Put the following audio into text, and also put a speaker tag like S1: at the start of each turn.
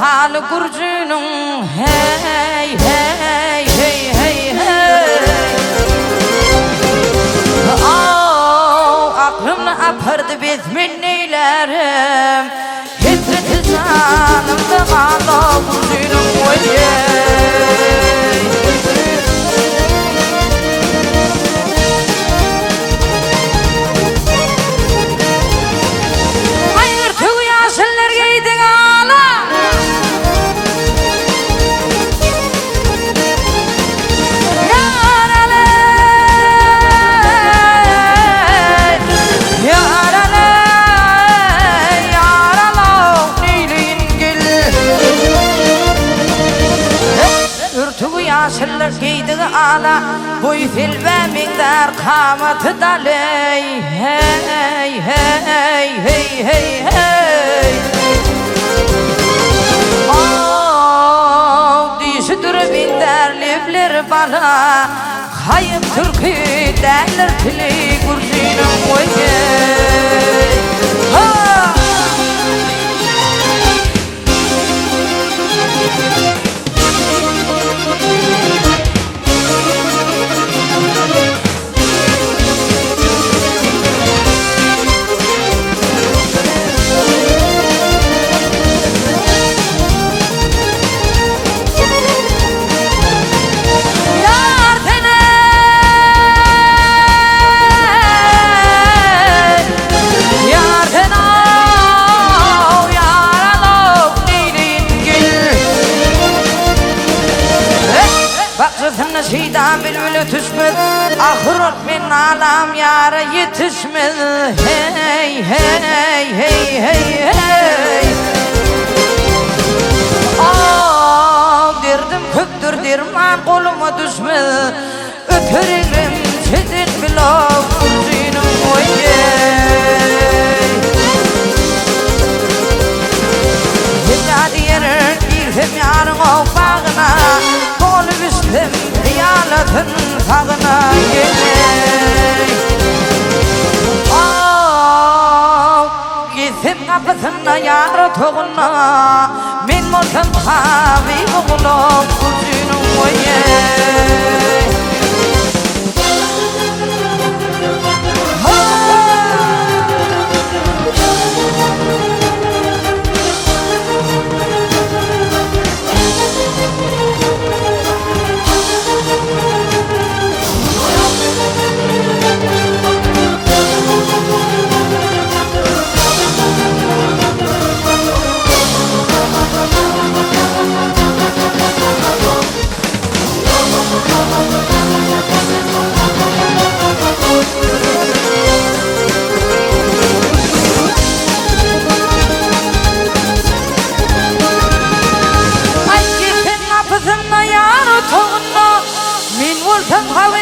S1: hal gurcunun hey hey hey hey hey. Aklımla apardı bezmin neylerim. Hizmet zanımda kaldı gurcunun hey. Yaşlılar giydiği ala boy filve minler kamatı daley hey hey hey hey hey. Dişidir minler livler bana hayım türkü derler tili gurcunun oye. Şeyden bülbülü düşmez ahiret min alam yara yetişmez hey hey hey hey hey. Derdim köktür derman koluma düşmez öterim sizin bilak kurcunum oye. Himnadi yerin girdim yarın o bağına kolu üstüm Yalatın fağına geley. Gitsim kapısına yarı toğuna min motam havi oğlum kurcunum oye. Min wolfam hawe